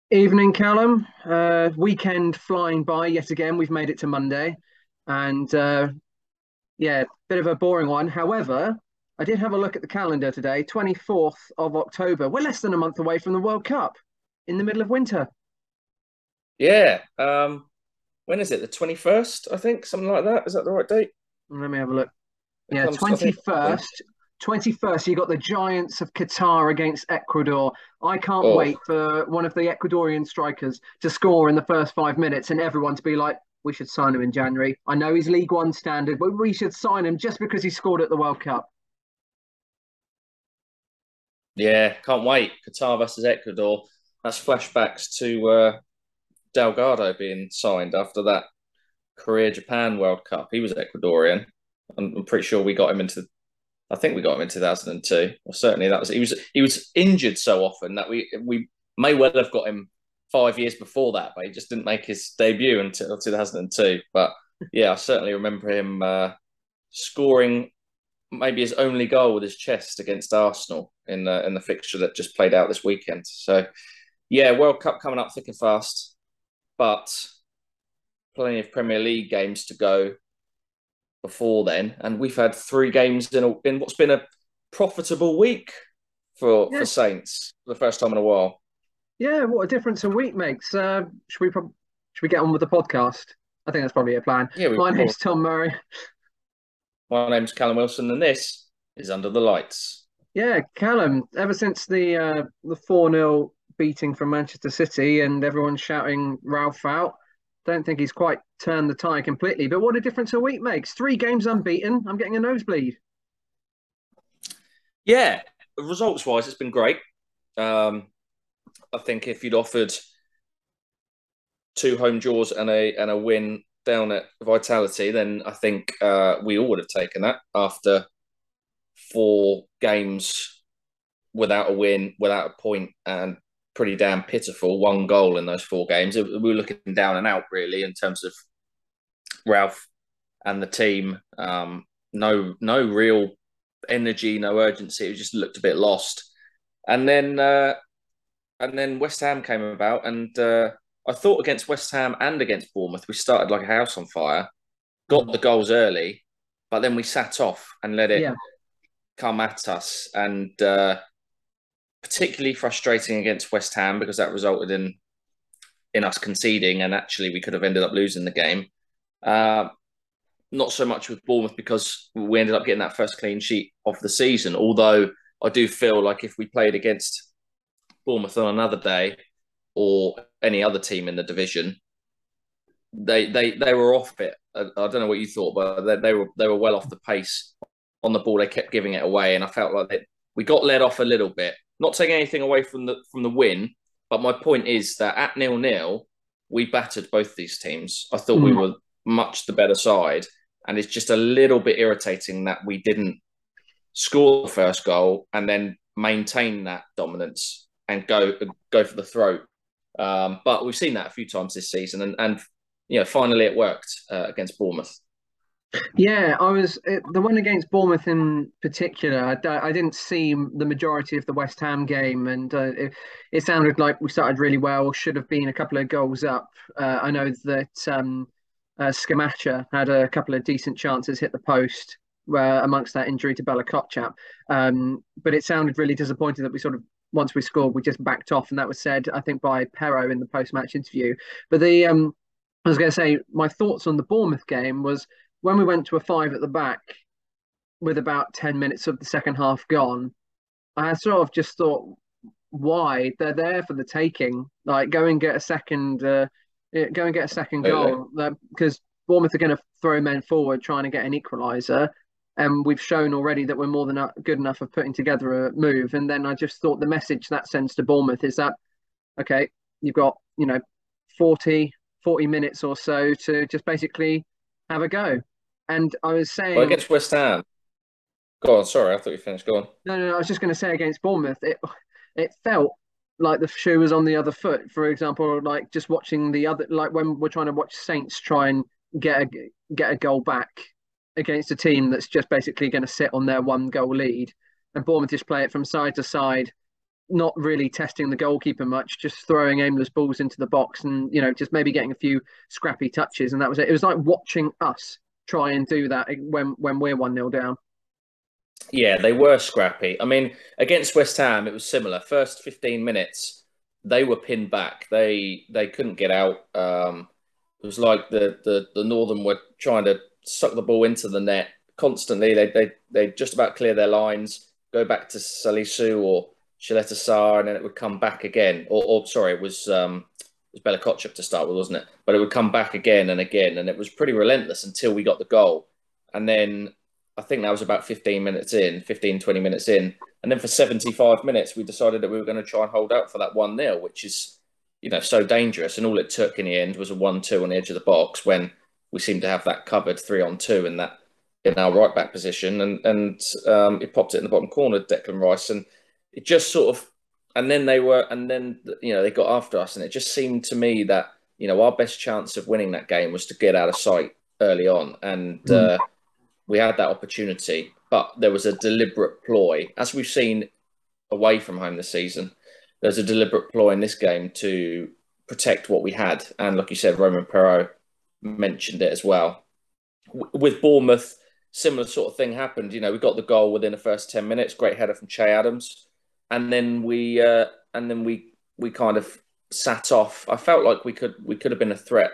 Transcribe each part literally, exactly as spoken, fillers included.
Evening, Callum. Uh, weekend flying by yet again. We've made it to Monday, and uh, yeah, bit of a boring one. However, I did have a look at the calendar today. twenty-fourth of October. We're less than a month away from the World Cup in the middle of winter. Yeah. Um, when is it? The twenty-first, I think, something like that. Is that the right date? Let me have a look. It Yeah, comes, I think. Yeah. twenty-first. twenty-first, you got the Giants of Qatar against Ecuador. I can't Oh, wait for one of the Ecuadorian strikers to score in the first five minutes and everyone to be like, we should sign him in January. I know he's League One standard, but we should sign him just because he scored at the World Cup. yeah. Can't wait. Qatar versus Ecuador. That's flashbacks to uh, Delgado being signed after that Korea Japan World Cup. He was Ecuadorian. I'm, I'm pretty sure we got him into. I think we got him in two thousand two. Well, certainly that was. He was. He was injured so often that we we may well have got him five years before that, but he just didn't make his debut until two thousand two. But yeah, I certainly remember him uh, scoring maybe his only goal with his chest against Arsenal in the in the fixture that just played out this weekend. So yeah, World Cup coming up thick and fast, but plenty of Premier League games to go before then, and we've had three games in a, in what's been a profitable week for for Yeah, Saints for the first time in a while. yeah. What a difference a week makes. Uh, should we prob- should we get on with the podcast? I think that's probably a plan. Yeah, we My probably. name's Tom Murray. My name's Callum Wilson, and this is Under the Lights. Yeah, Callum. Ever since the uh, the four nil beating from Manchester City and everyone shouting Ralph out, don't think he's quite turned the tide completely. But what a difference a week makes. Three games unbeaten. I'm getting a nosebleed. Yeah, results wise, it's been great. Um, I think if you'd offered two home draws and a and a win down at Vitality, then I think uh, we all would have taken that after four games without a win, without a point, and pretty damn pitiful. One goal in those four games. We were looking down and out really in terms of Ralph and the team. Um, no, no real energy, no urgency. It just looked a bit lost. And then, uh, and then West Ham came about, and uh, I thought against West Ham and against Bournemouth, we started like a house on fire. Got Mm. the goals early, but then we sat off and let it Yeah, come at us. And uh, particularly frustrating against West Ham because that resulted in in us conceding, and actually we could have ended up losing the game. Uh, Not so much with Bournemouth because we ended up getting that first clean sheet of the season. Although I do feel like if we played against Bournemouth on another day or any other team in the division, they they they were off it. I, I don't know what you thought, but they, they were they were well off the pace on the ball. They kept giving it away, and I felt like they, we got led off a little bit. Not taking anything away from the from the win, but my point is that at nil nil, we battered both these teams. I thought we mm. were much the better side, and it's just a little bit irritating that we didn't score the first goal and then maintain that dominance and go go for the throat. Um, but we've seen that a few times this season, and and you know finally it worked uh, against Bournemouth. Yeah. I was it, the one against Bournemouth in particular. I, don't- I didn't see the majority of the West Ham game, and uh, it, it sounded like we started really well. Should have been a couple of goals up. Uh, I know that um, uh, Scamacca had a couple of decent chances hit the post. Uh, amongst that injury to Bella Kotchap. Um, but it sounded really disappointing that we sort of once we scored we just backed off, and that was said I think by Pero in the post-match interview. But the um, I was going to say my thoughts on the Bournemouth game was when we went to a five at the back with about ten minutes of the second half gone, I sort of just thought, why? They're there for the taking. Like, go and get a second, uh, eh, go and get a second Totally. goal. Because Bournemouth are going to throw men forward trying to get an equaliser. And we've shown already that we're more than good enough of putting together a move. And then I just thought the message that sends to Bournemouth is that, okay, you've got, you know, forty, forty minutes or so to just basically have a go. And I was Well, saying, against West Ham, go on. Sorry, I thought you finished. Go on. no, no, no, I was just going to say against Bournemouth, it it felt like the shoe was on the other foot. For example, like just watching the other, like when we're trying to watch Saints try and get a get a goal back against a team that's just basically going to sit on their one goal lead, and Bournemouth just play it from side to side. not really testing the goalkeeper much, just throwing aimless balls into the box, and you know, just maybe getting a few scrappy touches, and that was it. It was like watching us try and do that when when we're one nil down. Yeah, they were scrappy. I mean, against West Ham, it was similar. First fifteen minutes, they were pinned back. They they couldn't get out. Um, it was like the, the the Northern were trying to suck the ball into the net constantly. They they they just about clear their lines, go back to Salisu or Shaletta Sarr, and then it would come back again. Or, or sorry, it was um, it was Bella Kotchap to start with, wasn't it? But it would come back again and again, and it was pretty relentless until we got the goal. And then I think that was about fifteen minutes in, fifteen, twenty minutes in. And then for seventy-five minutes, we decided that we were going to try and hold out for that one nil, which is, you know, so dangerous. And all it took in the end was a one two on the edge of the box when we seemed to have that covered three on two in that in our right back position. And and um, it popped it in the bottom corner, Declan Rice. And it just sort of, and then they were, and then, you know, they got after us. And it just seemed to me that, you know, our best chance of winning that game was to get out of sight early on. And, mm. uh, we had that opportunity, but there was a deliberate ploy, as we've seen away from home this season. There's a deliberate ploy in this game to protect what we had. And like you said, Romain Perraud mentioned it as well. With Bournemouth, similar sort of thing happened. You know, we got the goal within the first ten minutes, great header from Che Adams. And then we uh, and then we we kind of sat off. I felt like we could we could have been a threat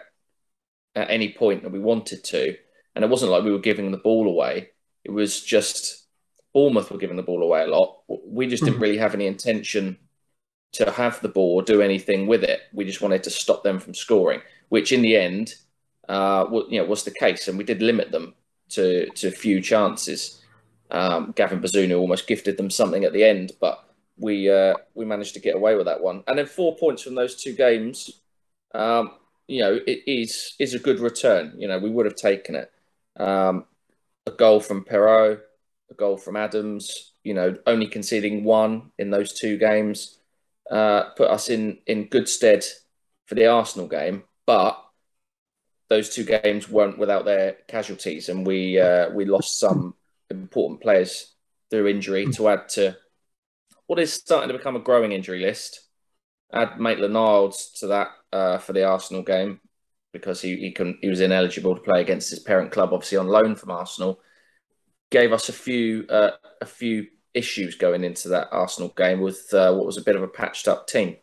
at any point that we wanted to. And it wasn't like we were giving the ball away. It was just Bournemouth were giving the ball away a lot. We just didn't really have any intention to have the ball or do anything with it. We just wanted to stop them from scoring, which in the end, uh, you know, was the case. And we did limit them to to a few chances. Um, Gavin Bazunu almost gifted them something at the end, but we uh, we managed to get away with that one. And then four points from those two games, um, you know, it is is a good return. You know, we would have taken it. Um, a goal from Perraud, a goal from Adams, you know, only conceding one in those two games, uh, put us in, in good stead for the Arsenal game. But those two games weren't without their casualties, and we uh, we lost some important players through injury to add to what is starting to become a growing injury list. Add Maitland-Niles to that uh, for the Arsenal game, because he he, can, he was ineligible to play against his parent club, obviously on loan from Arsenal. Gave us a few uh, a few issues going into that Arsenal game with uh, what was a bit of a patched up team.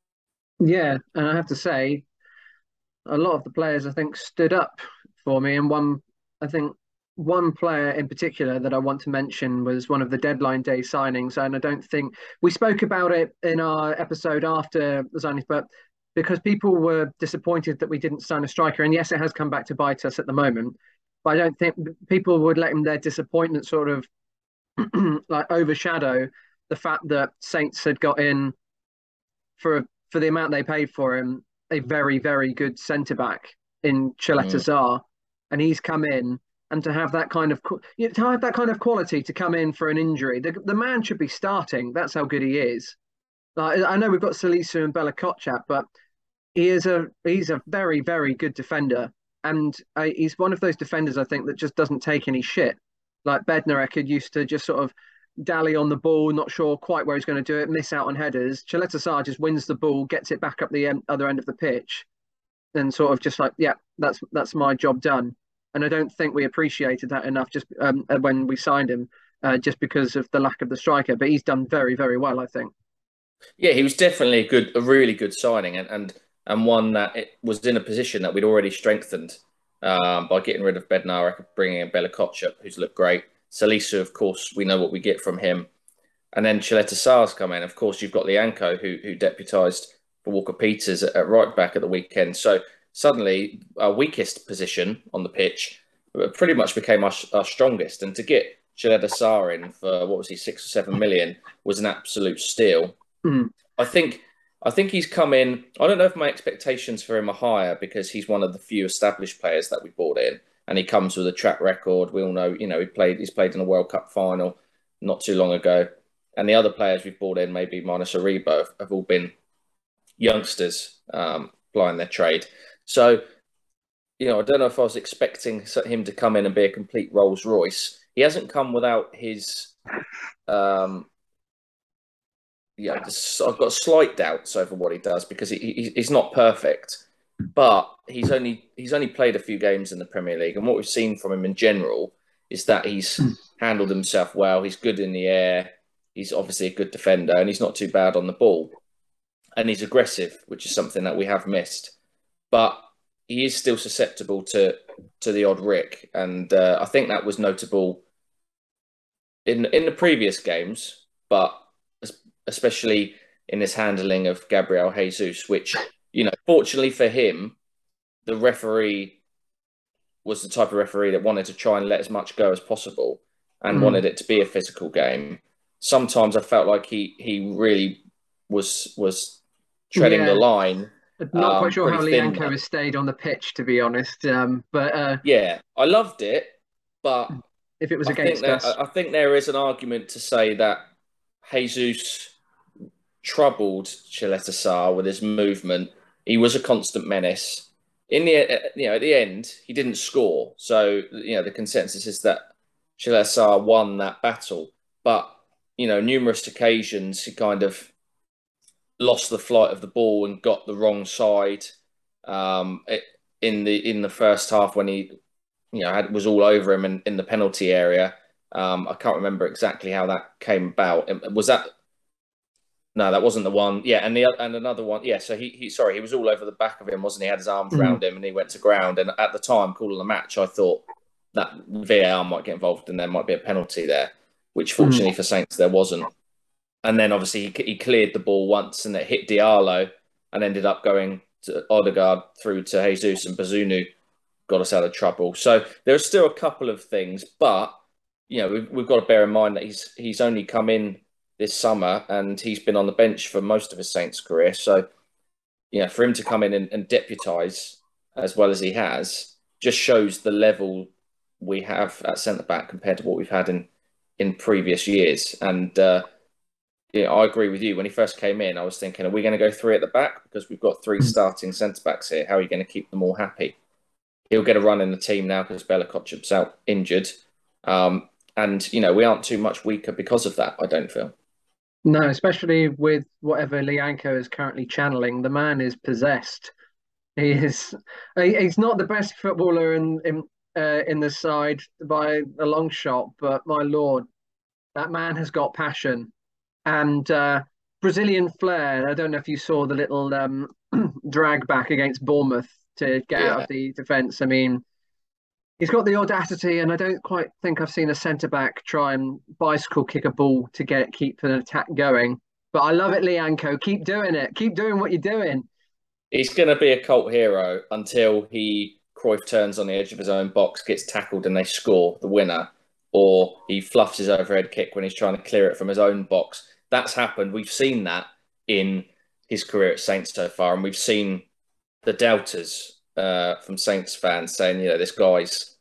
Yeah, and I have to say, a lot of the players I think stood up for me, and one I think one player in particular that I want to mention was one of the deadline day signings, and I don't think we spoke about it in our episode after the signings, but because people were disappointed that we didn't sign a striker. And yes, it has come back to bite us at the moment, but I don't think people would let their disappointment sort of like overshadow the fact that Saints had got in for for the amount they paid for him, a very, very good centre back in Chaleta Sarr, mm. and he's come in, and to have that kind of you know, to have that kind of quality to come in for an injury, the, the man should be starting. That's how good he is. Like, I know we've got Salisu and Bella Kotchap, but he is a he's a very, very good defender, and uh, he's one of those defenders I think that just doesn't take any shit. Like Bednarek had used to just sort of dally on the ball, not sure quite where he's going to do it, miss out on headers. Chaleta Sarr just wins the ball, gets it back up the end, other end of the pitch, and sort of just like, yeah, that's that's my job done. And I don't think we appreciated that enough just um, when we signed him, uh, just because of the lack of the striker. But he's done very, very well, I think. Yeah, he was definitely a good, a really good signing, and and and one that it was in a position that we'd already strengthened um, by getting rid of Bednarek, bringing in Bella Kotchap, who's looked great. Salisu, of course, we know what we get from him, and then Chaleta Sarr's come in. Of course, you've got Lianco, who who deputised for Walker Peters at, at right back at the weekend. So suddenly, our weakest position on the pitch pretty much became our, our strongest, and to get Chaleta Sarr in for what was he six or seven million was an absolute steal. Mm. I think I think he's come in. I don't know if my expectations for him are higher because he's one of the few established players that we brought in, and he comes with a track record. We all know, you know, he played. He's played in a World Cup final not too long ago, and the other players we've brought in, maybe minus Aribo, have, have all been youngsters um, plying their trade. So, you know, I don't know if I was expecting him to come in and be a complete Rolls Royce. He hasn't come without his. Um, you know, just, I've got slight doubts over what he does because he, he, he's not perfect, but he's only he's only played a few games in the Premier League, and what we've seen from him in general is that he's handled himself well. He's good in the air. He's obviously a good defender, and he's not too bad on the ball. And he's aggressive, which is something that we have missed. But he is still susceptible to to the odd rick, and uh, I think that was notable in in the previous games, but especially in his handling of Gabriel Jesus, which, you know, fortunately for him, the referee was the type of referee that wanted to try and let as much go as possible and mm. wanted it to be a physical game. Sometimes I felt like he he really was was treading yeah. the line. Not um, quite sure how Lyanco has stayed on the pitch, to be honest. Um, but uh, yeah, I loved it, but if it was I against think us, there, I think there is an argument to say that Jesus troubled Chileta Sarr with his movement. He was a constant menace. In the you know at the end, he didn't score, so you know the consensus is that Chileta Sarr won that battle. But you know, numerous occasions he kind of lost the flight of the ball and got the wrong side. Um, it, in the in the first half when he you know had, was all over him in, in the penalty area. Um, I can't remember exactly how that came about. Was that? No, that wasn't the one. Yeah, and the and another one. Yeah, so he, he sorry, he was all over the back of him, wasn't he? He had his arms mm. around him and he went to ground. And at the time, calling the match, I thought that V A R might get involved and there might be a penalty there, which fortunately mm. for Saints there wasn't. And then obviously he, he cleared the ball once and it hit Diallo and ended up going to Odegaard through to Jesus, and Bazunu got us out of trouble. So there's still a couple of things, but you know we've, we've got to bear in mind that he's he's only come in this summer and he's been on the bench for most of his Saints career. So you know for him to come in and, and deputise as well as he has just shows the level we have at centre back compared to what we've had in in previous years. And uh, yeah, I agree with you. When he first came in, I was thinking, are we going to go three at the back? Because we've got three starting centre-backs here. How are you going to keep them all happy? He'll get a run in the team now because Bella Kotchap's out injured. Um, and, you know, we aren't too much weaker because of that, I don't feel. No, especially with whatever Lyanco is currently channeling. The man is possessed. He is. He's not the best footballer in in, uh, in the side by a long shot, but my Lord, that man has got passion. And uh, Brazilian flair. I don't know if you saw the little um, drag back against Bournemouth to get yeah. out of the defence. I mean, he's got the audacity, and I don't quite think I've seen a centre back try and bicycle kick a ball to get keep an attack going. But I love it, Lyanco. Keep doing it. Keep doing what you're doing. He's going to be a cult hero until he Cruyff turns on the edge of his own box, gets tackled, and they score the winner. Or he fluffs his overhead kick when he's trying to clear it from his own box. That's happened. We've seen that in his career at Saints so far, and we've seen the doubters uh, from Saints fans saying, you know, this guy's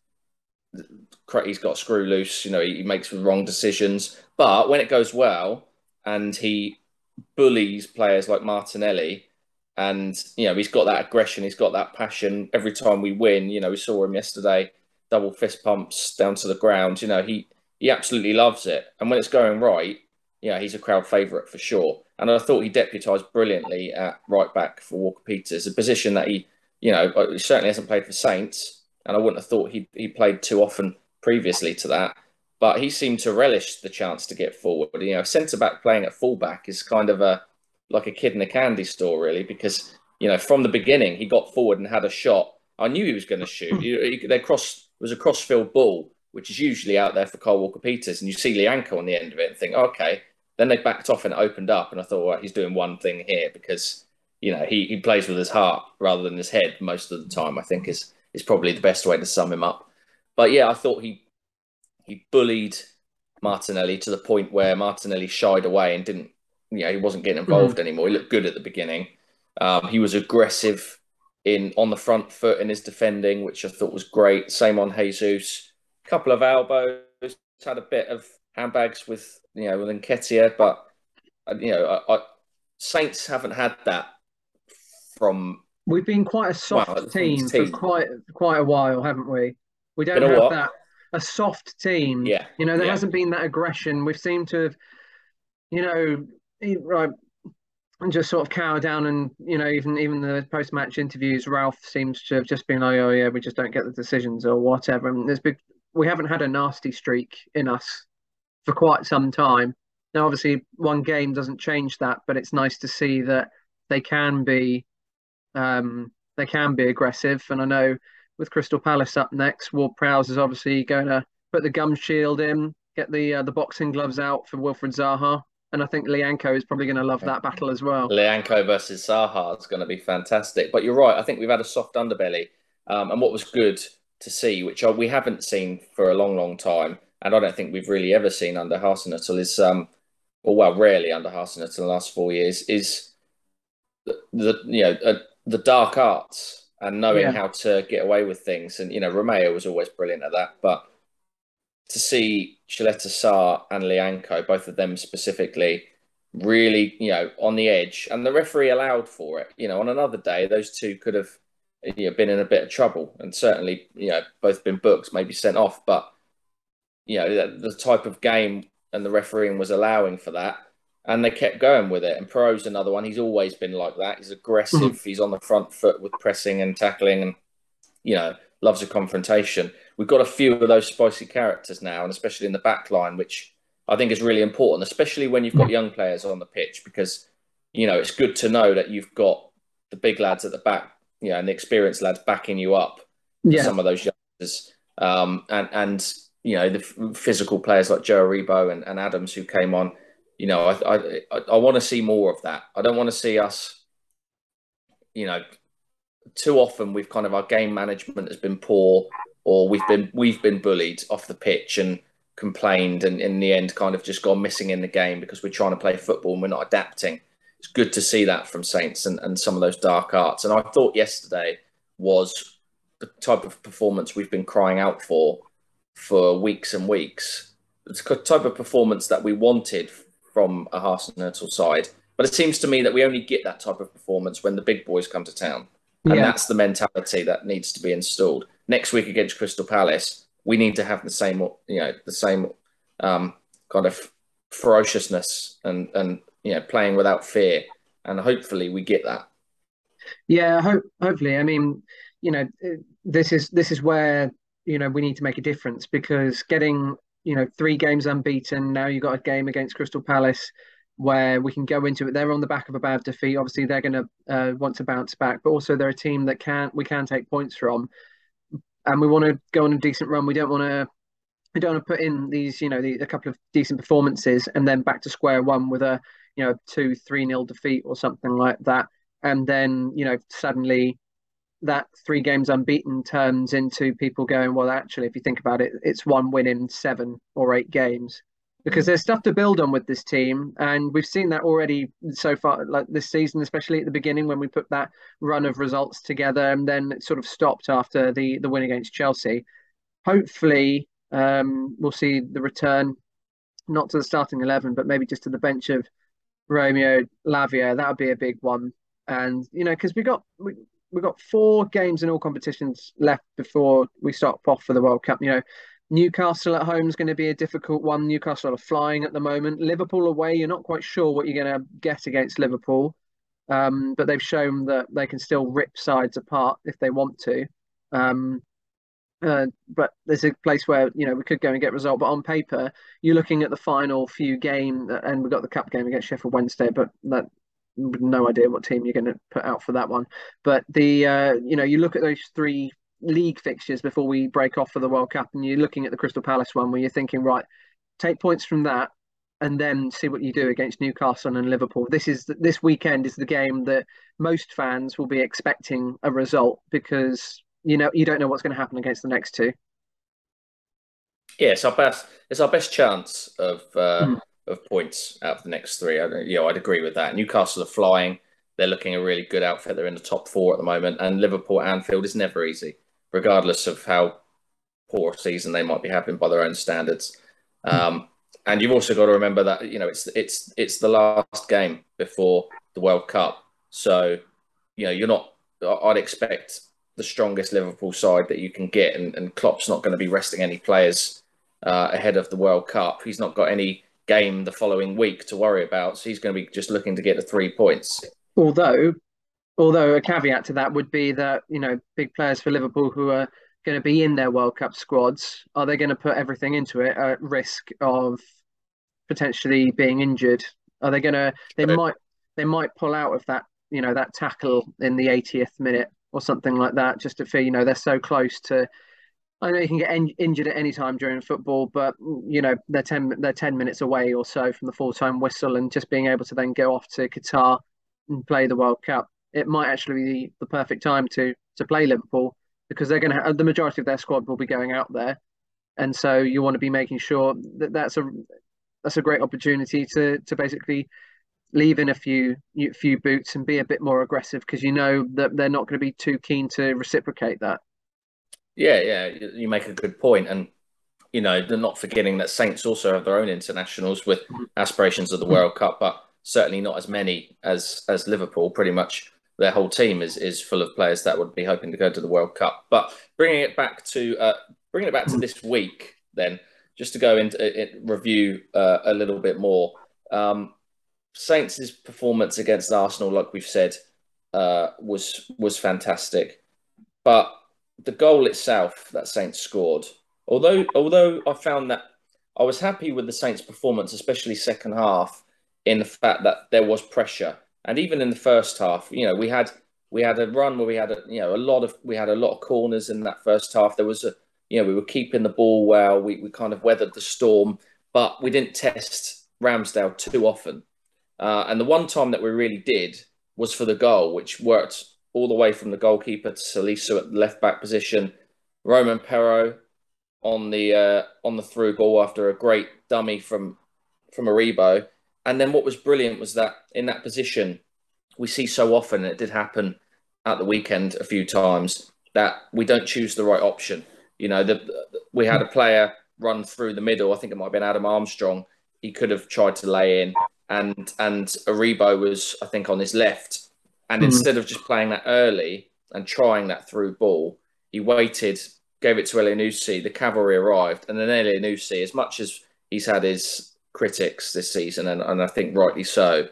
he's got screw loose. You know, he, he makes the wrong decisions. But when it goes well, and he bullies players like Martinelli, and you know, he's got that aggression, he's got that passion. Every time we win, you know, we saw him yesterday. Double fist pumps down to the ground. You know, he he absolutely loves it. And when it's going right, you know, he's a crowd favourite for sure. And I thought he deputised brilliantly at right back for Walker Peters, a position that he, you know, he certainly hasn't played for Saints. And I wouldn't have thought he he played too often previously to that. But he seemed to relish the chance to get forward. You know, centre back playing at full back is kind of a like a kid in a candy store, really, because you know from the beginning he got forward and had a shot. I knew he was going to shoot. He, he, they crossed. It was a cross-field ball, which is usually out there for Kyle Walker-Peters, and you see Lyanco on the end of it and think, okay. Then they backed off and it opened up, and I thought, well, he's doing one thing here because, you know, he, he plays with his heart rather than his head most of the time, I think is is probably the best way to sum him up. But yeah, I thought he he bullied Martinelli to the point where Martinelli shied away and didn't, you know, he wasn't getting involved mm. anymore. He looked good at the beginning. Um, he was aggressive in on the front foot in his defending, which I thought was great. Same on Jesus. A couple of elbows, had a bit of handbags with, you know, with Nketiah, but, you know, I, I, Saints haven't had that from... We've been quite a soft well, team, team for quite quite a while, haven't we? We don't you know have what? that, a soft team. Yeah. You know, there yeah. hasn't been that aggression. We've seemed to have, you know, he, right, and just sort of cower down, and you know, even even the post match interviews, Ralph seems to have just been like, oh yeah, we just don't get the decisions or whatever. And there's big, we haven't had a nasty streak in us for quite some time. Now, obviously, one game doesn't change that, but it's nice to see that they can be um, they can be aggressive. And I know with Crystal Palace up next, Ward Prowse is obviously going to put the gum shield in, get the uh, the boxing gloves out for Wilfred Zaha, and I think Lianco is probably going to love that battle as well. Leanco versus Zaha is going to be fantastic. But you're right. I think we've had a soft underbelly. Um, and what was good to see, which we haven't seen for a long, long time, and I don't think we've really ever seen under Hasenhüttl, is, um, or well, rarely under Hasenhüttl in the last four years, is the, the you know uh, the dark arts and knowing Yeah, how to get away with things. And you know, Romeo was always brilliant at that. But to see Shaletta Sarr and Lianco, both of them specifically, really, you know, on the edge, and the referee allowed for it. You know, on another day, those two could have, you know, been in a bit of trouble, and certainly, you know, both been booked, maybe sent off. But you know, the, the type of game and the refereeing was allowing for that, and they kept going with it. And Perot's another one. He's always been like that. He's Mhm. aggressive. He's on the front foot with pressing and tackling, and you know, loves a confrontation. We've got a few of those spicy characters now, and especially in the back line, which I think is really important, especially when you've got young players on the pitch, because, you know, it's good to know that you've got the big lads at the back, you know, and the experienced lads backing you up for yeah, some of those youngsters. Um, and, and, you know, the physical players like Joe Aribo and, and Adams who came on, you know, I, I, I, I want to see more of that. I don't want to see us, you know, too often we've kind of our game management has been poor, or we've been we've been bullied off the pitch and complained, and in the end kind of just gone missing in the game because we're trying to play football and we're not adapting. It's good to see that from Saints and, and some of those dark arts. And I thought yesterday was the type of performance we've been crying out for for weeks and weeks. It's the type of performance that we wanted from a Hasenhüttl side. But it seems to me that we only get that type of performance when the big boys come to town. And yeah. that's the mentality that needs to be installed. Next week against Crystal Palace, we need to have the same, you know, the same um, kind of ferociousness and and you know playing without fear. And hopefully we get that. Yeah, hope hopefully. I mean, you know, this is this is where, you know, we need to make a difference because getting, you know, three games unbeaten, now you've got a game against Crystal Palace where we can go into it. They're on the back of a bad defeat. Obviously, they're going to uh, want to bounce back, but also they're a team that can we can take points from, and we want to go on a decent run. We don't want to we don't want to put in these, you know, the, a couple of decent performances and then back to square one with a, you know, two, three nil defeat or something like that. And then, you know, suddenly that three games unbeaten turns into people going, well, actually, if you think about it, it's one win in seven or eight games. Because Mm. there's stuff to build on with this team, and we've seen that already so far, like this season, especially at the beginning when we put that run of results together, and then it sort of stopped after the the win against Chelsea. Hopefully, um, we'll see the return, not to the starting eleven, but maybe just to the bench of Romeo Lavia. That would be a big one. And you know, because we got we we got four games in all competitions left before we start off for the World Cup. You know, Newcastle at home is going to be a difficult one. Newcastle are flying at the moment. Liverpool away, you're not quite sure what you're going to get against Liverpool, um, but they've shown that they can still rip sides apart if they want to. Um, uh, but there's a place where you know we could go and get a result. But on paper, you're looking at the final few game, and we've got the cup game against Sheffield Wednesday. But that no idea what team you're going to put out for that one. But the uh, you know you look at those three league fixtures before we break off for the World Cup, and you're looking at the Crystal Palace one where you're thinking, right, take points from that, and then see what you do against Newcastle and Liverpool. This is this weekend is the game that most fans will be expecting a result because you know you don't know what's going to happen against the next two. Yeah, it's our best. It's our best chance of uh, Mm. of points out of the next three. I, you know, I'd agree with that. Newcastle are flying. They're looking a really good outfit. They're in the top four at the moment, and Liverpool at Anfield is never easy, regardless of how poor season they might be having by their own standards. Um, and you've also got to remember that you know it's it's it's the last game before the World Cup, so you know you're not. I'd expect the strongest Liverpool side that you can get, and, and Klopp's not going to be resting any players uh, ahead of the World Cup. He's not got any game the following week to worry about. So he's going to be just looking to get the three points. Although, although a caveat to that would be that, you know, big players for Liverpool who are going to be in their World Cup squads, are they going to put everything into it at risk of potentially being injured? Are they going to, they might, they might pull out of that, you know, that tackle in the eightieth minute or something like that, just to feel, you know, they're so close to. I know you can get in, injured at any time during football, but you know they're ten they're ten minutes away or so from the full time whistle, and just being able to then go off to Qatar and play the World Cup, it might actually be the perfect time to to play Liverpool, because they're going to have the majority of their squad will be going out there, and so you want to be making sure that that's a that's a great opportunity to to basically leave in a few few boots and be a bit more aggressive, because you know that they're not going to be too keen to reciprocate that. Yeah, yeah, you make a good point, and you know they're not forgetting that Saints also have their own internationals with aspirations of the World Cup, but certainly not as many as as Liverpool. Pretty much their whole team is is full of players that would be hoping to go to the World Cup. But bringing it back to uh, bringing it back to this week, then just to go into it, review uh, a little bit more. Um, Saints' performance against Arsenal, like we've said, uh, was was fantastic, but the goal itself that Saints scored, although although I found that I was happy with the Saints' performance, especially second half, in the fact that there was pressure, and even in the first half, you know, we had we had a run where we had a you know a lot of we had a lot of corners in that first half. There was a you know we were keeping the ball well. We we kind of weathered the storm, but we didn't test Ramsdale too often. Uh, and the one time that we really did was for the goal, which worked all the way from the goalkeeper to Salisu at the left back position, Roman Perro on the uh, on the through ball after a great dummy from from Aribo. And then what was brilliant was that in that position, we see so often, and it did happen at the weekend a few times, that we don't choose the right option. You know, the, we had a player run through the middle. I think it might have been Adam Armstrong. He could have tried to lay in, and and Aribo was, I think, on his left. And Mm. instead of just playing that early and trying that through ball, he waited, gave it to Elyounoussi. The cavalry arrived, and then Elyounoussi, as much as he's had his critics this season, and, and I think rightly so,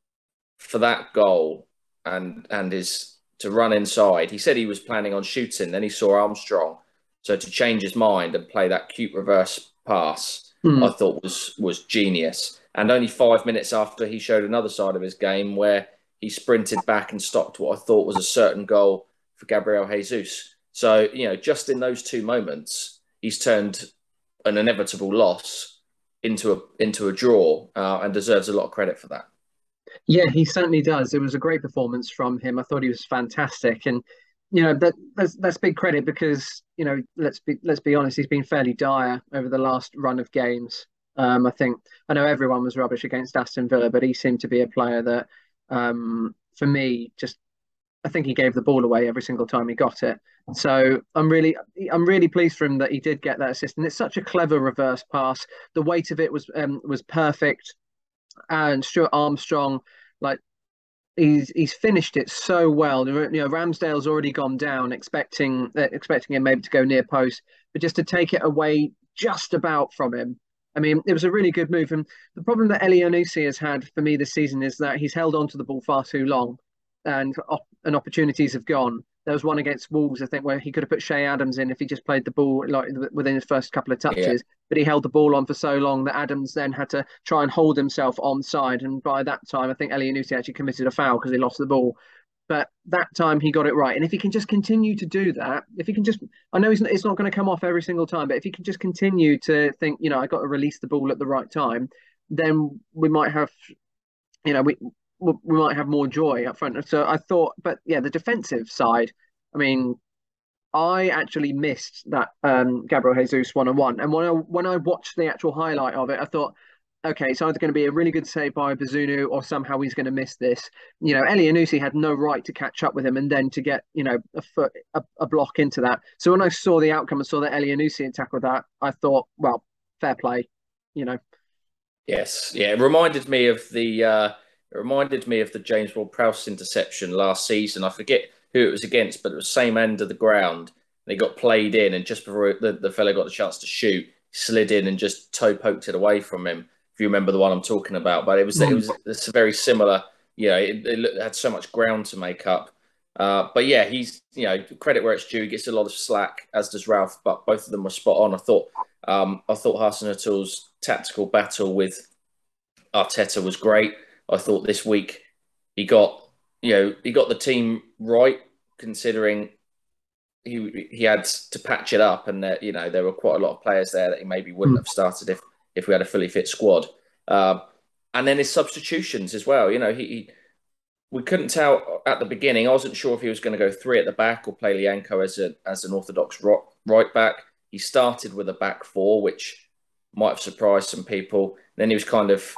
for that goal and and his to run inside, he said he was planning on shooting. Then he saw Armstrong, so to change his mind and play that cute reverse pass, Mm. I thought was was genius. And only five minutes after, he showed another side of his game where he sprinted back and stopped what I thought was a certain goal for Gabriel Jesus. So, you know, just in those two moments, he's turned an inevitable loss into a into a draw, uh, and deserves a lot of credit for that. Yeah, he certainly does. It was a great performance from him. I thought he was fantastic, and you know that that's that's big credit, because you know let's be let's be honest, he's been fairly dire over the last run of games. Um, I think I know everyone was rubbish against Aston Villa, but he seemed to be a player that, um, for me, just I think he gave the ball away every single time he got it. So I'm really I'm really pleased for him that he did get that assist, and it's such a clever reverse pass. The weight of it was um, was perfect, and Stuart Armstrong, like he's he's finished it so well. You know, Ramsdale's already gone down, expecting uh, expecting him maybe to go near post, but just to take it away just about from him. I mean, it was a really good move. And the problem that Elyounoussi has had for me this season is that he's held on to the ball far too long, and op- and opportunities have gone. There was one against Wolves, I think, where he could have put Shea Adams in if he just played the ball like within his first couple of Yeah. touches. But he held the ball on for so long that Adams then had to try and hold himself onside. And by that time, I think Elyounoussi actually committed a foul because he lost the ball. But that time he got it right. And if he can just continue to do that, if he can just, I know he's, it's not going to come off every single time, but if he can just continue to think, you know, I got to release the ball at the right time, then we might have, you know, we we might have more joy up front. So I thought, but yeah, the defensive side, I mean, I actually missed that um, Gabriel Jesus one on one, and when I when I watched the actual highlight of it, I thought, okay, it's either going to be a really good save by Bazunu, or somehow he's going to miss this. You know, Elyounoussi had no right to catch up with him, and then to get, you know, a foot a, a block into that. So when I saw the outcome and saw that Elyounoussi had tackled that, I thought, well, fair play, you know. Yes. Yeah. It reminded me of the uh, it reminded me of the James Ward-Prowse interception last season. I forget who it was against, but it was same end of the ground. They got played in, and just before the, the fella got the chance to shoot, slid in and just toe poked it away from him. If you remember the one I'm talking about. But it was it Mm. was it's very similar. You know, it, it had so much ground to make up. Uh, but yeah, he's you know credit where it's due. He gets a lot of slack, as does Ralph. But both of them were spot on. I thought um, I thought Hasenhüttl's tactical battle with Arteta was great. I thought this week he got you know he got the team right, considering he he had to patch it up, and that you know there were quite a lot of players there that he maybe wouldn't Mm. have started if if we had a fully fit squad. Um, and then his substitutions as well. You know, he, he we couldn't tell at the beginning. I wasn't sure if he was going to go three at the back or play Lianco as a as an orthodox right back. He started with a back four, which might have surprised some people. Then he was kind of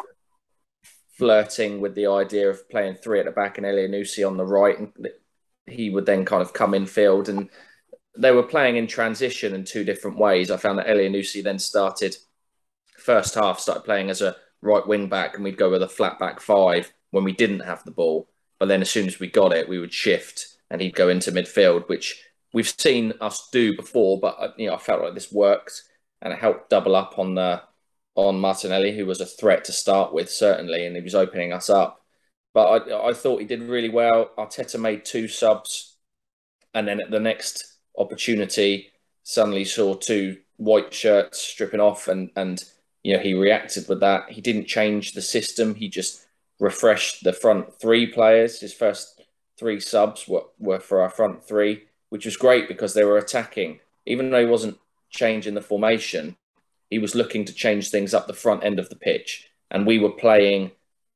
flirting with the idea of playing three at the back and Elyounoussi on the right, and he would then kind of come in field. And they were playing in transition in two different ways. I found that Elyounoussi then started first half, started playing as a right wing back, and we'd go with a flat back five when we didn't have the ball. But then as soon as we got it, we would shift and he'd go into midfield, which we've seen us do before. But you know, I felt like this worked, and it helped double up on the on Martinelli, who was a threat to start with, certainly, and he was opening us up. But I, I thought he did really well. Arteta made two subs, and then at the next opportunity, suddenly saw two white shirts stripping off, and and you know he reacted with that. He didn't change the system. He just refreshed the front three players. His first three subs were, were for our front three, which was great because they were attacking. Even though he wasn't changing the formation, he was looking to change things up the front end of the pitch. And we were playing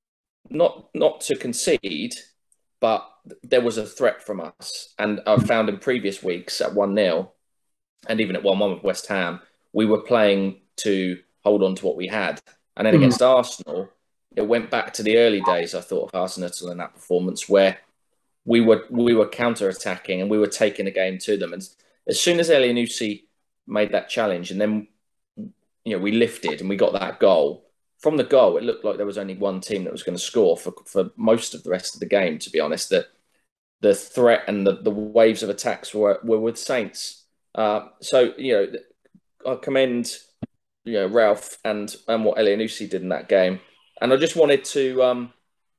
not not to concede, but there was a threat from us. And I've found in previous weeks at one nil, and even at one one with West Ham, we were playing to hold on to what we had. And then Mm. against Arsenal, it went back to the early days, I thought, of Hasenhüttl in that performance, where we were we were counter-attacking and we were taking the game to them. And as soon as Elyounoussi made that challenge, and then you know we lifted and we got that goal, from the goal, it looked like there was only one team that was going to score for, for most of the rest of the game, to be honest. That the threat and the, the waves of attacks were, were with Saints. Uh, so, you know, I commend, you know, Ralph and, and what Elyounoussi did in that game. And I just wanted to um,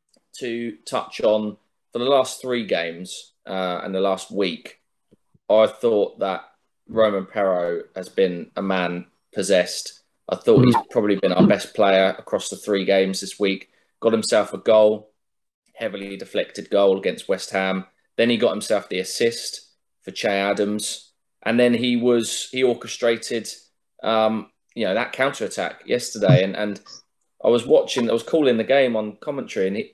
to touch on, for the last three games uh, and the last week, I thought that Romain Perraud has been a man possessed. I thought he's probably been our best player across the three games this week. Got himself a goal, heavily deflected goal against West Ham. Then he got himself the assist for Che Adams. And then he was he orchestrated um, you know, that counter-attack yesterday. And and I was watching, I was calling the game on commentary, and he,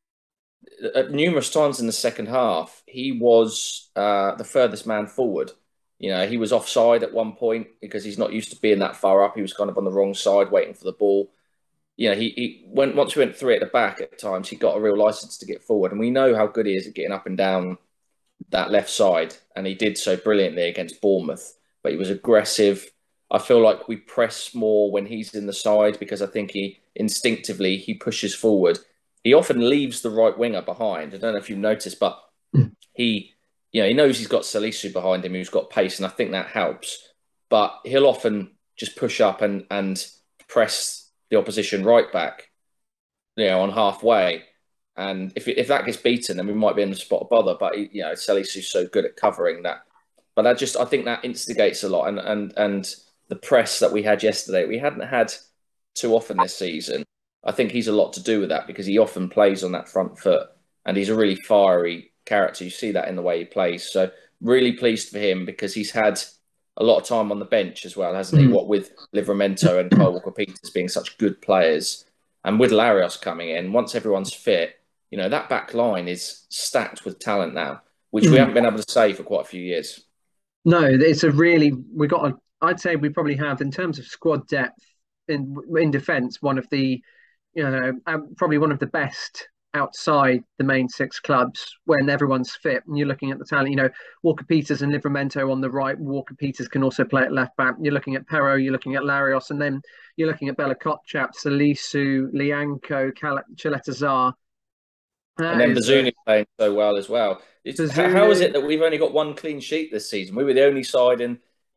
at numerous times in the second half, he was uh, the furthest man forward. You know, he was offside at one point because he's not used to being that far up. He was kind of on the wrong side, waiting for the ball. You know, he, he when once we went three at the back at times, he got a real license to get forward. And we know how good he is at getting up and down that left side. And he did so brilliantly against Bournemouth. But he was aggressive. I feel like we press more when he's in the side because I think he instinctively, he pushes forward. He often leaves the right winger behind. I don't know if you've noticed, but he... You know, he knows he's got Salisu behind him who's got pace, and I think that helps. But he'll often just push up and, and press the opposition right back, you know, on halfway. And if if that gets beaten, then we might be in the spot of bother. But, you know, Salisu's so good at covering that. But I just, I think that instigates a lot. And, and, and the press that we had yesterday, we hadn't had too often this season. I think he's a lot to do with that because he often plays on that front foot, and he's a really fiery character. You see that in the way he plays. So really pleased for him because he's had a lot of time on the bench as well, hasn't he? Mm. What with Livramento and Kyle Walker-Peters being such good players, and with Larios coming in, once everyone's fit, you know, that back line is stacked with talent now, which we Mm. haven't been able to say for quite a few years. No, it's a really we got. A, I'd say we probably have, in terms of squad depth in in defence, one of the, you know, um, probably one of the best outside the main six clubs when everyone's fit. And you're looking at the talent, you know, Walker-Peters and Livramento on the right. Walker-Peters can also play at left back. You're looking at Perraud, you're looking at Larios, and then you're looking at Bella Kotchap, Salisu, Lianco, Caleta-Car. And then Bazunu playing so well as well. It's, how, how is it that we've only got one clean sheet this season? We were the only side in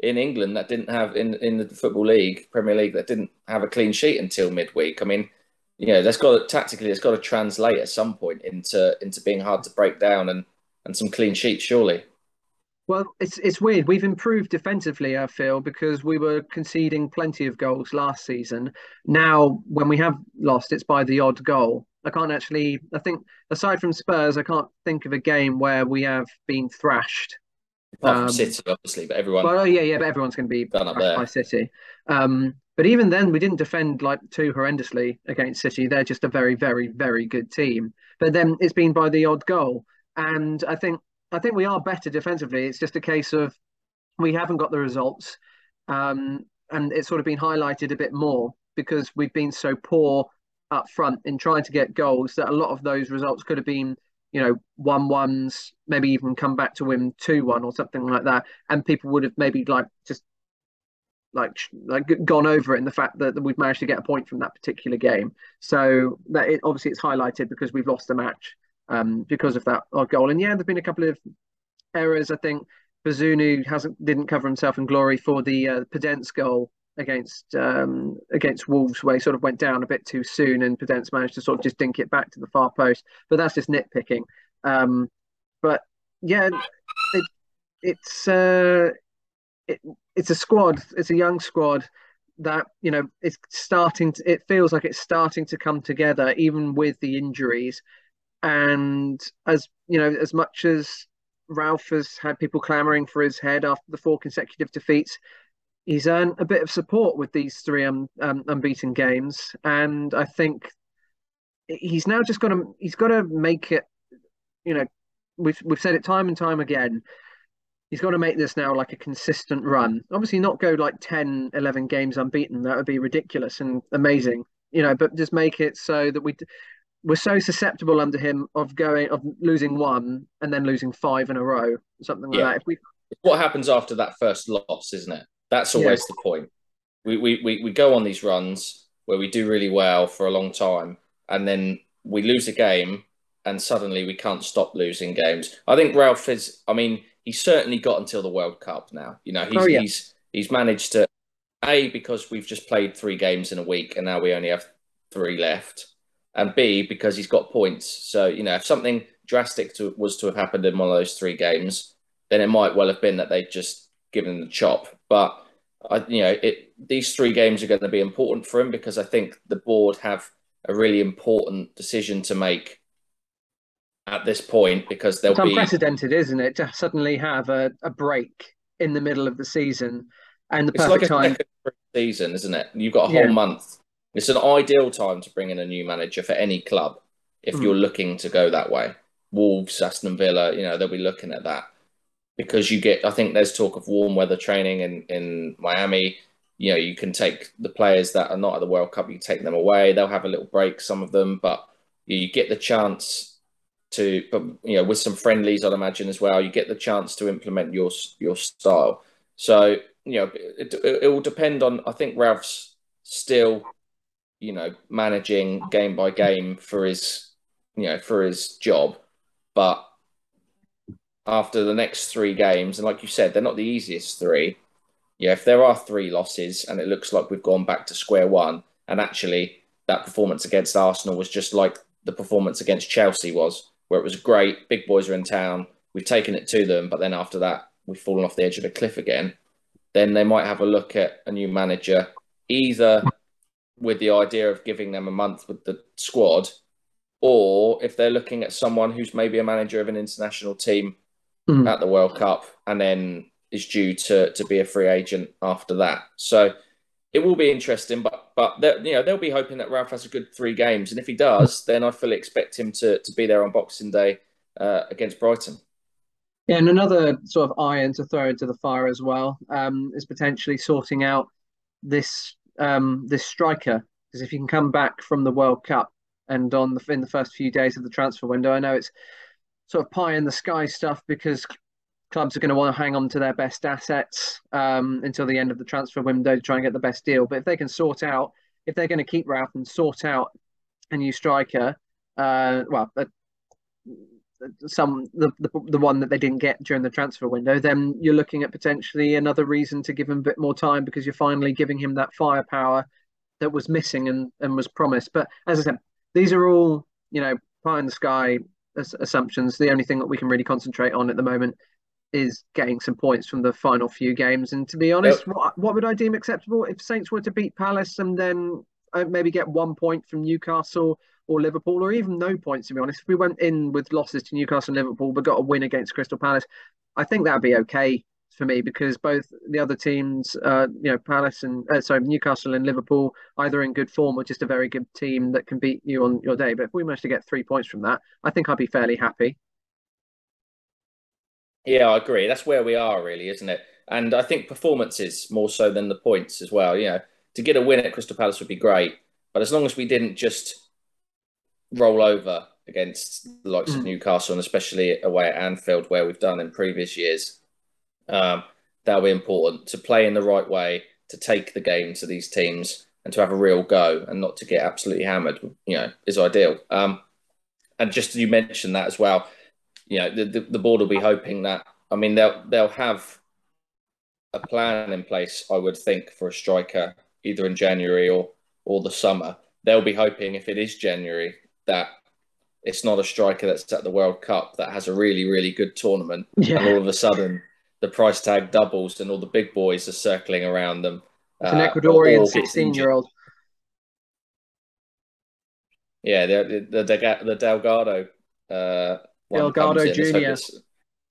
in England that didn't have in in the Football League, Premier League, that didn't have a clean sheet until midweek. I mean, you know, that's got to, tactically, it's got to translate at some point into into being hard to break down and and some clean sheets, surely. Well, it's it's weird. We've improved defensively, I feel, because we were conceding plenty of goals last season. Now, when we have lost, it's by the odd goal. I can't actually, I think, aside from Spurs, I can't think of a game where we have been thrashed. Apart from Um, City, obviously, but everyone well, oh, yeah, yeah, but everyone's going to be done up thrashed by there. City. Um, but even then, we didn't defend like too horrendously against City. They're just a very, very, very good team. But then it's been by the odd goal, and I think I think we are better defensively. It's just a case of we haven't got the results, um, and it's sort of been highlighted a bit more because we've been so poor up front in trying to get goals that a lot of those results could have been, you know, one ones, maybe even come back to win two one or something like that, and people would have maybe like just like like gone over it in the fact that, that we've managed to get a point from that particular game. So that it obviously it's highlighted because we've lost the match um, because of that our goal. And yeah, there've been a couple of errors. I think Bazunu hasn't didn't cover himself in glory for the uh, Podence goal against um, against Wolves, where he sort of went down a bit too soon, and Podence managed to sort of just dink it back to the far post. But that's just nitpicking. Um, but yeah, it, it's uh, it, it's a squad. It's a young squad that you know it's starting. To, it feels like it's starting to come together, even with the injuries. And as you know, as much as Ralph has had people clamoring for his head after the four consecutive defeats, he's earned a bit of support with these three um, um, unbeaten games, and I think he's now just got to he's got to make it. You know, we've we've said it time and time again. He's got to make this now like a consistent run. Obviously, not go like ten, eleven games unbeaten. That would be ridiculous and amazing. You know, but just make it so that we we're so susceptible under him of going of losing one and then losing five in a row, something like Yeah. that. If we, What happens after that first loss, isn't it? That's yeah, always the point. We, we, we, we go on these runs where we do really well for a long time, and then we lose a game, and suddenly we can't stop losing games. I think Ralph is, I mean, he's certainly got until the World Cup now. You know, oh he's yeah, he's he's managed to, A, because we've just played three games in a week and now we only have three left. And B, because he's got points. So, you know, if something drastic to, was to have happened in one of those three games, then it might well have been that they'd just given him the chop. But, I, you know, it, these three games are going to be important for him because I think the board have a really important decision to make at this point because it's there'll be unprecedented, isn't it, to suddenly have a, a break in the middle of the season and the it's like perfect a time. second season, isn't it? You've got a whole Yeah, month. It's an ideal time to bring in a new manager for any club if mm. you're looking to go that way. Wolves, Aston Villa, you know, they'll be looking at that because you get. I think there's talk of warm weather training in in Miami. You know, you can take the players that are not at the World Cup, you take them away. They'll have a little break, some of them, but you get the chance to, but you know, with some friendlies, I'd imagine as well, you get the chance to implement your your style. So you know, it, it, it will depend on. I think Ralph's still, you know, managing game by game for his, you know, for his job, but after the next three games, and like you said, they're not the easiest three. Yeah, if there are three losses and it looks like we've gone back to square one, and actually that performance against Arsenal was just like the performance against Chelsea was, where it was great, big boys are in town, we've taken it to them, but then after that we've fallen off the edge of a cliff again, then they might have a look at a new manager, either with the idea of giving them a month with the squad, or if they're looking at someone who's maybe a manager of an international team Mm. at the World Cup and then is due to to be a free agent after that. So it will be interesting, but but you know they'll be hoping that Ralph has a good three games, and if he does, then I fully expect him to to be there on Boxing Day uh, against Brighton. Yeah, and another sort of iron to throw into the fire as well um, is potentially sorting out this um, this striker, because if you can come back from the World Cup and on the in the first few days of the transfer window, I know it's sort of pie in the sky stuff because clubs are going to want to hang on to their best assets um, until the end of the transfer window to try and get the best deal. But if they can sort out, if they're going to keep Ralph and sort out a new striker, uh, well, a, some the, the the one that they didn't get during the transfer window, then you're looking at potentially another reason to give him a bit more time because you're finally giving him that firepower that was missing and, and was promised. But as I said, these are all, you know, pie in the sky assumptions. The only thing that we can really concentrate on at the moment is getting some points from the final few games. And to be honest, Yep. what what would I deem acceptable if Saints were to beat Palace and then uh, maybe get one point from Newcastle or Liverpool, or even no points? To be honest, if we went in with losses to Newcastle and Liverpool but got a win against Crystal Palace, I think that'd be okay for me because both the other teams, uh, you know, Palace and uh, sorry, Newcastle and Liverpool, either in good form or just a very good team that can beat you on your day. But if we manage to get three points from that, I think I'd be fairly happy. Yeah, I agree. That's where we are, really, isn't it? And I think performances more so than the points as well. You know, to get a win at Crystal Palace would be great, but as long as we didn't just roll over against the likes of Mm. Newcastle and especially away at Anfield, where we've done in previous years, um, that'll be important to play in the right way, to take the game to these teams, and to have a real go, and not to get absolutely hammered. You know, is ideal. Um, and just you mentioned that as well. You know, the, the, the board will be hoping that. I mean, they'll they'll have a plan in place, I would think, for a striker either in January or or the summer. They'll be hoping if it is January that it's not a striker that's at the World Cup that has a really really good tournament, and Yeah, all of a sudden the price tag doubles and all the big boys are circling around them, it's an uh, or, Ecuadorian or gets injured. sixteen-year-old. Yeah, the the, the, the Delgado uh, one comes Delgado in. Let's hope Junior it's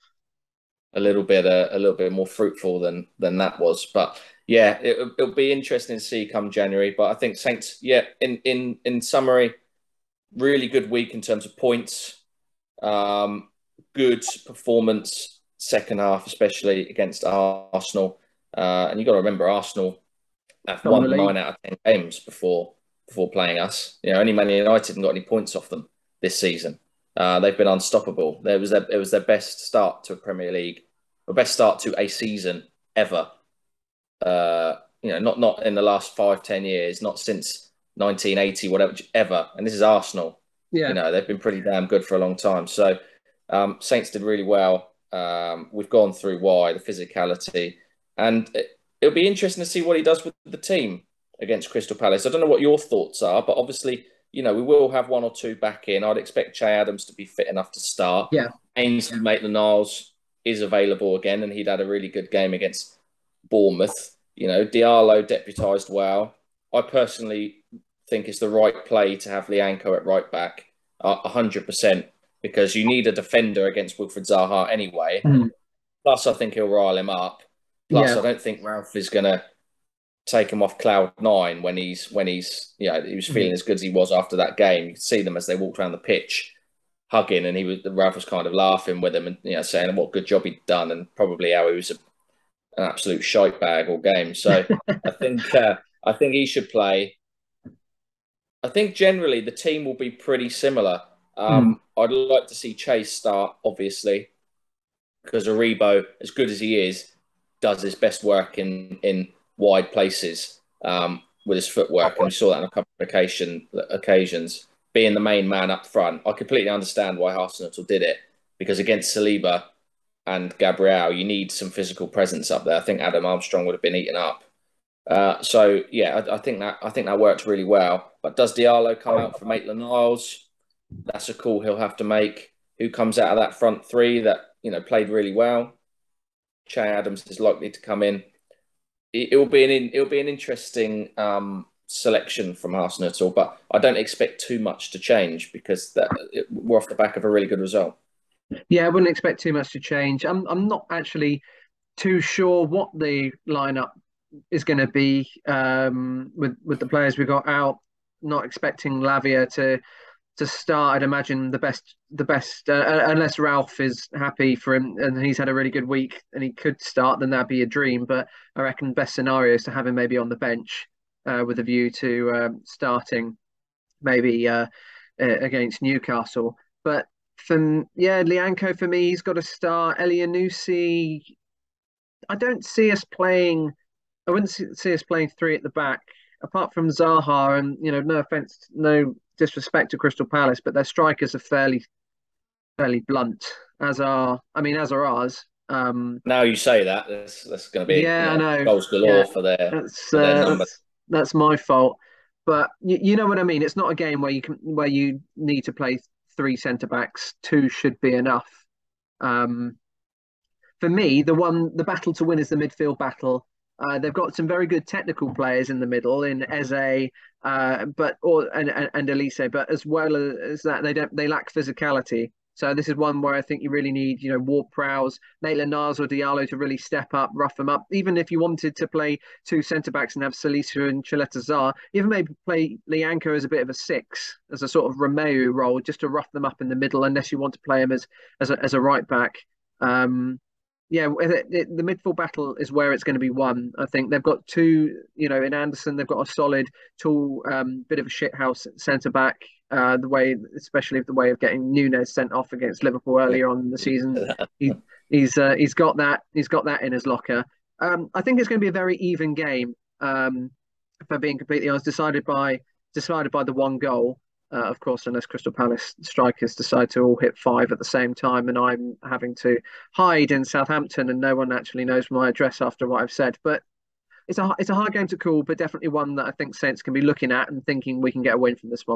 a little bit uh, a little bit more fruitful than than that was. But yeah, it, it'll be interesting to see come January. But I think Saints, yeah, in in in summary, really good week in terms of points. Um, good performance second half, especially against Arsenal. Uh, and you got to remember, Arsenal have on the won league. nine out of ten games before before playing us. You know, only Man United haven't got any points off them this season. Uh, they've been unstoppable. There was their, it was their best start to a Premier League, or best start to a season ever. Uh, you know, not not in the last five, ten years, not since nineteen eighty, whatever, ever. And this is Arsenal. You Yeah, know, they've been pretty damn good for a long time. So um, Saints did really well. Um, we've gone through why the physicality, and it, it'll be interesting to see what he does with the team against Crystal Palace. I don't know what your thoughts are, but obviously, you know, we will have one or two back in. I'd expect Che Adams to be fit enough to start. yeah, Ainsley Maitland-Niles is available again, and he'd had a really good game against Bournemouth. You know, Diallo deputised well. I personally think it's the right play to have Lianco at right back, uh, one hundred percent, because you need a defender against Wilfred Zaha anyway. mm. Plus, I think he'll rile him up. Plus, Yeah, I don't think Ralph is going to take him off cloud nine when he's when he's you know he was mm. feeling as good as he was after that game. You could see them as they walked around the pitch, hugging, and he was Ralph was kind of laughing with him and you know saying what good job he'd done and probably how he was a, an absolute shite bag all game. So I think uh, I think he should play. I think generally the team will be pretty similar. Mm. Um, I'd like to see Chase start, obviously, because Aribo, as good as he is, does his best work in in wide places um, with his footwork, and we saw that on a couple of occasion, occasions. Being the main man up front, I completely understand why Arsenal did it because against Saliba and Gabriel, you need some physical presence up there. I think Adam Armstrong would have been eaten up. Uh, so yeah, I, I think that I think that worked really well. But does Diallo come out for Maitland Niles? That's a call he'll have to make. Who comes out of that front three that you know played really well? Che Adams is likely to come in. It, it will be an it will be an interesting um, selection from Arsenal, but I don't expect too much to change because that it, we're off the back of a really good result. Yeah, I wouldn't expect too much to change. I'm I'm not actually too sure what the lineup is going to be um, with with the players we got out. Not expecting Lavia to to start. I'd imagine the best the best uh, unless Ralph is happy for him and he's had a really good week and he could start, then that'd be a dream. But I reckon best scenario is to have him maybe on the bench uh, with a view to um, starting maybe uh, uh, against Newcastle. But from yeah, Lianco for me, he's got to start. Elianusi, I don't see us playing. I wouldn't see, see us playing three at the back, apart from Zaha. And you know, no offense, no disrespect to Crystal Palace, but their strikers are fairly fairly blunt, as are I mean, as are ours. Um, Now you say that, that's that's going to be, you yeah, I know, know. goals Yeah, galore for their that's for their uh, number. that's that's my fault. But you, you know what I mean. It's not a game where you can where you need to play three centre backs. Two should be enough. Um, for me, the one the battle to win is the midfield battle. Uh, they've got some very good technical players in the middle in Eze, uh, but or and, and, and Elise, but as well as that, they don't they lack physicality. So this is one where I think you really need, you know, Ward-Prowse, Maitland-Niles or Diallo to really step up, rough them up. Even if you wanted to play two centre backs and have Salisa and Chaleta-Zar, even maybe play Lianco as a bit of a six, as a sort of Romeo role, just to rough them up in the middle, unless you want to play him as as a, as a right back. Um, yeah, the, the midfield battle is where it's going to be won. I think they've got two, you know, in Anderson, they've got a solid, tall, um, bit of a shithouse centre back. Uh, the way, especially the way of getting Nunes sent off against Liverpool earlier on in the season, he, he's uh, he's got that he's got that in his locker. Um, I think it's going to be a very even game. Um, if I'm being completely honest, decided by decided by the one goal. Uh, of course, unless Crystal Palace strikers decide to all hit five at the same time, and I'm having to hide in Southampton, and no one actually knows my address after what I've said. But it's a it's a hard game to call, but definitely one that I think Saints can be looking at and thinking we can get a win from this one.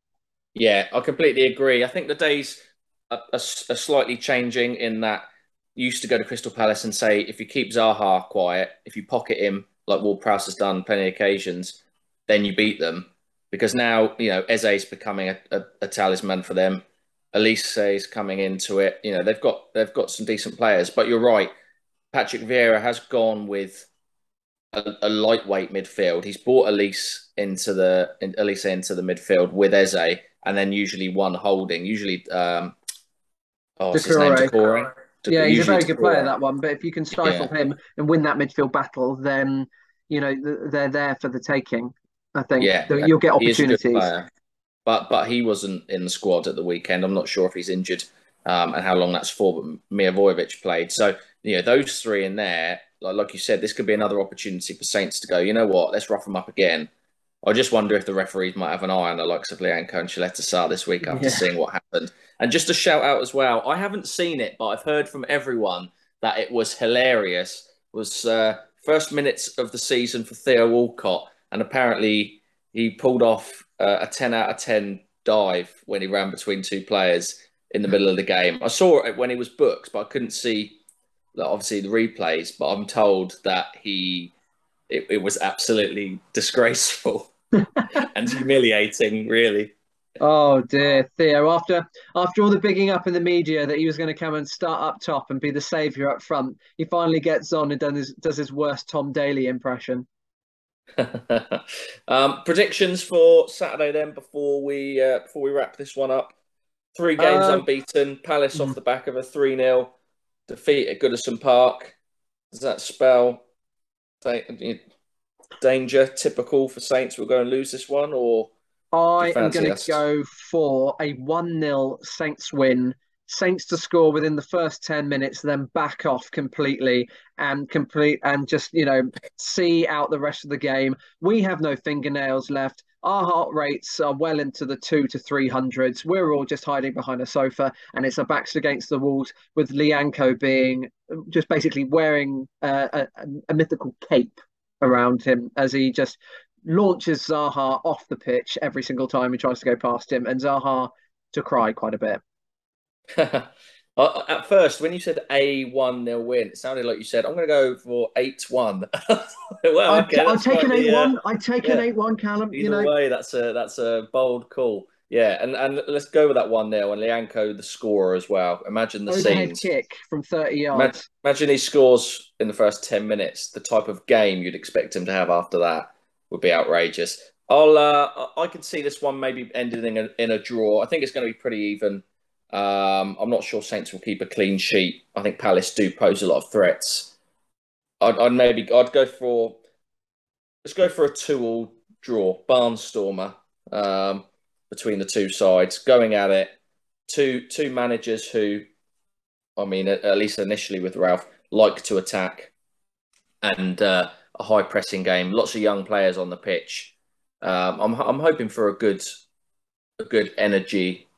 Yeah, I completely agree. I think the days are, are, are slightly changing in that you used to go to Crystal Palace and say, if you keep Zaha quiet, if you pocket him like Ward-Prowse has done plenty of occasions, then you beat them. Because now, you know, Eze is becoming a, a, a talisman for them. Elise is coming into it. You know, they've got they've got some decent players. But you're right, Patrick Vieira has gone with a, a lightweight midfield. He's brought Elise into the Elise into the midfield with Eze, and then usually one holding. Usually, um, oh, what's his name? Decore, Decore. yeah, he's a Usually very good player, Decore. that one. But if you can stifle Yeah, him and win that midfield battle, then you know they're there for the taking. I think yeah, you'll get he is a good opportunities. player. But but he wasn't in the squad at the weekend. I'm not sure if he's injured um, and how long that's for. But Mijovic played, so you know those three in there. Like, like you said, this could be another opportunity for Saints to go. You know what? Let's rough them up again. I just wonder if the referees might have an eye on the likes of Lianco and Chaleta-Sarr this week after Yeah. seeing what happened. And just to shout out as well, I haven't seen it, but I've heard from everyone that it was hilarious. It was uh, first minutes of the season for Theo Walcott, and apparently he pulled off uh, a ten out of ten dive when he ran between two players in the middle of the game. I saw it when he was booked, but I couldn't see like, obviously the replays. But I'm told that he it, it was absolutely disgraceful and humiliating, really. Oh dear, Theo. After after all the bigging up in the media that he was going to come and start up top and be the saviour up front, he finally gets on and does his, does his worst Tom Daly impression. um, predictions for Saturday then before we uh, before we wrap this one up. Three games Uh, unbeaten. Palace off the back of a three nil defeat at Goodison Park. Does that spell danger? Typical for Saints. We're going to lose this one, or do you I am going fancy to us? go for a one nil Saints win. Saints to score within the first ten minutes, then back off completely and complete and just, you know, see out the rest of the game. We have no fingernails left. Our heart rates are well into the two to three hundreds. We're all just hiding behind a sofa, and it's our backs against the walls with Lianco being just basically wearing uh, a, a mythical cape around him as he just launches Zaha off the pitch every single time he tries to go past him, and Zaha to cry quite a bit. At first, when you said a one nil win, it sounded like you said, I'm going to go for eight one. Well, I'd, okay, I'd that's take an slightly, uh, eight one. I'd take an yeah, eight one, Callum. You either know, way, that's a that's a bold call. Yeah, and, and let's go with that one nil and Lianco, the scorer as well. Imagine the overhead scenes. kick from thirty Imagine, yards. imagine he scores in the first ten minutes. The type of game you'd expect him to have after that would be outrageous. I'll, uh, I can see this one maybe ending in a, in a draw. I think it's going to be pretty even. Um, I'm not sure Saints will keep a clean sheet. I think Palace do pose a lot of threats. I'd, I'd maybe I'd go for let's go for a two-all draw, barnstormer um, between the two sides, going at it. Two two managers who, I mean, at, at least initially with Ralph, like to attack and uh, a high pressing game. Lots of young players on the pitch. Um, I'm I'm hoping for a good a good energy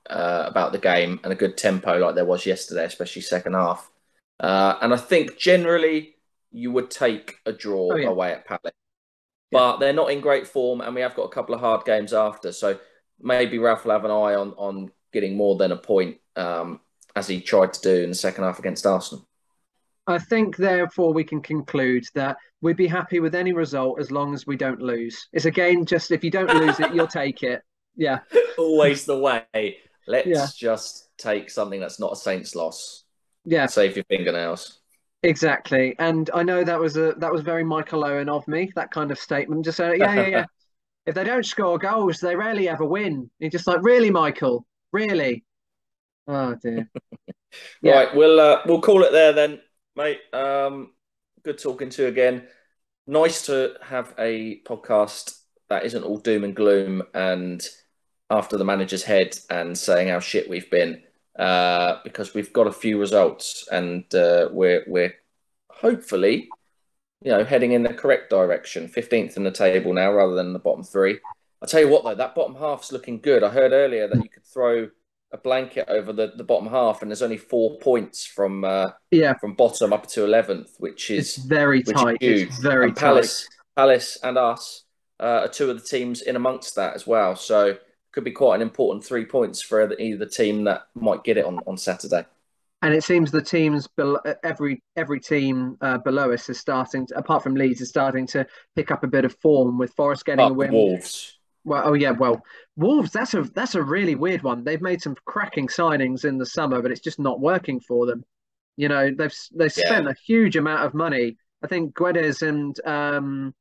uh, about the game and a good tempo like there was yesterday, especially second half. Uh, and I think generally you would take a Oh draw yeah, away at Palace, yeah. but they're not in great form, and we have got a couple of hard games after. So maybe Ralph will have an eye on on getting more than a point, um, as he tried to do in the second half against Arsenal. I think therefore we can conclude that we'd be happy with any result as long as we don't lose. It's again just if you don't lose it, you'll take it. Yeah, Always the way. yeah, Let's just take something that's not a Saints loss. yeah. Save your fingernails. Exactly. And I know that was a that was very Michael Owen of me, that kind of statement. Just saying, yeah, yeah, yeah. If they don't score goals, they rarely ever win. You're just like, really, Michael? Really? Oh dear. Yeah. Right, we'll uh, we'll call it there then, mate. Um, good talking to you again. Nice to have a podcast that isn't all doom and gloom and after the manager's head and saying how shit we've been, uh, because we've got a few results and uh, we're we're hopefully, you know, heading in the correct direction. fifteenth in the table now rather than the bottom three. I'll tell you what though, that bottom half's looking good. I heard earlier that you could throw a blanket over the, the bottom half and there's only four points from uh, Yeah. from bottom up to eleventh, which It's is very which is tight. It's huge. very And tight. Palace Palace and us uh, are two of the teams in amongst that as well. So could be quite an important three points for either team that might get it on, on Saturday. And it seems the teams below, every every team uh, below us is starting to, apart from Leeds, is starting to pick up a bit of form with Forest getting a But win. Wolves. Well, oh yeah, well, Wolves. That's a that's a really weird one. They've made some cracking signings in the summer, but it's just not working for them. You know, they've they've Yeah. spent a huge amount of money. I think Guedes and um,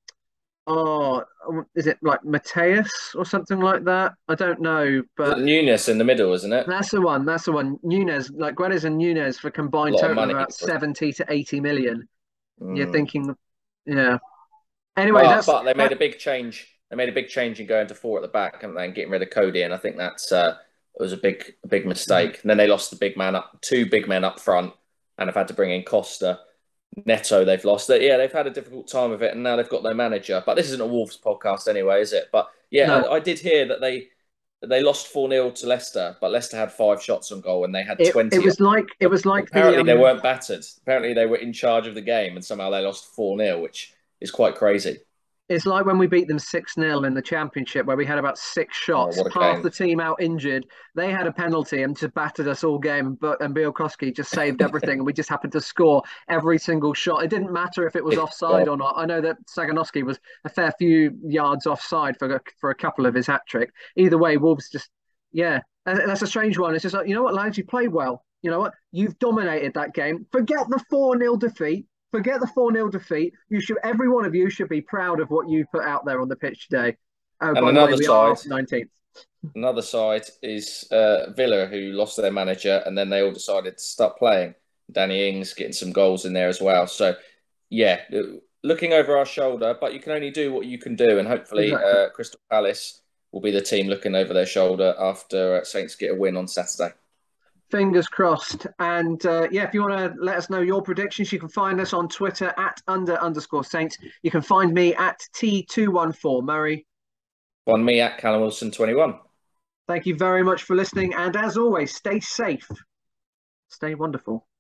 oh, is it like Mateus or something like that? I don't know, but Nunes in the middle, isn't it? that's the one. That's the one. Nunez, like Guedes and Nunez, for A combined lot of total of money. about seventy to eighty million. You're Mm. thinking, yeah. Anyway, But that's but they made that. a big change. They made a big change in going to four at the back, and then getting rid of Cody. And I think that's uh, it was a big a big mistake. And then they lost the big man up, two big men up front, and have had to bring in Costa. Neto, they've lost it. Yeah, they've had a difficult time of it, and now they've got no manager. But this isn't a Wolves podcast anyway, is it? But yeah, No, I, I did hear that they they lost four nil to Leicester, but Leicester had five shots on goal and they had it it twenty. was like it was like the Apparently, they um weren't battered. Apparently, they were in charge of the game, and somehow they lost four nil, which is quite crazy. It's like when we beat them six nil in the championship, where we had about six Oh, shots, what a half game! the team out injured. They had a penalty and just battered us all game. But and Bielkowski just saved everything, and we just happened to score every single shot. It didn't matter if it was offside God. or not. I know that Saganowski was a fair few yards offside for for a couple of his hat trick. Either way, Wolves just yeah, that's a strange one. It's just like, you know what, lads, you played well. You know what, you've dominated that game. Forget the four nil defeat. Forget the four nil defeat. You should, every one of you should be proud of what you put out there on the pitch today. Oh, And by the way, another we are side, nineteenth. another side is uh, Villa, who lost their manager, and then they all decided to start playing. Danny Ings getting some goals in there as well. So, yeah, looking over our shoulder, but you can only do what you can do, and hopefully, Exactly. uh, Crystal Palace will be the team looking over their shoulder after uh, Saints get a win on Saturday. Fingers crossed. And uh, yeah, if you want to let us know your predictions, you can find us on Twitter at under underscore Saints. You can find me at T two one four Murray. On me at Callum Wilson twenty-one. Thank you very much for listening. And as always, stay safe, stay wonderful.